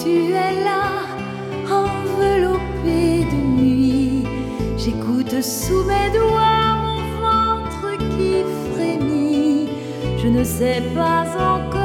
tu es là, enveloppé de nuit. J'écoute sous mes doigts mon ventre qui frémit. Je ne sais pas encore